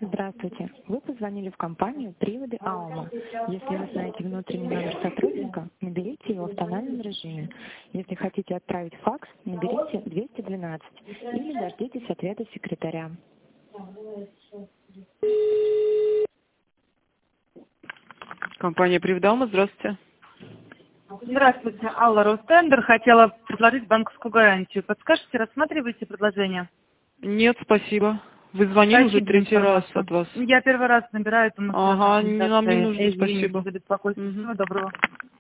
Здравствуйте. Вы позвонили в компанию «Приводы АОМА». Если вы знаете внутренний номер сотрудника, наберите его в тональном режиме. Если хотите отправить факс, наберите 212 или дождитесь ответа секретаря. Компания «Приводы АОМА», здравствуйте. Здравствуйте, Алла Ростендер. Хотела предложить банковскую гарантию. Подскажите, рассматриваете предложение? Нет, спасибо. Вы звонили уже Спасибо за третий раз информацию. от вас. Я первый раз набираю, потому что Ага, нам не нужно, извините спасибо. за беспокойство. Мгм. Всего доброго.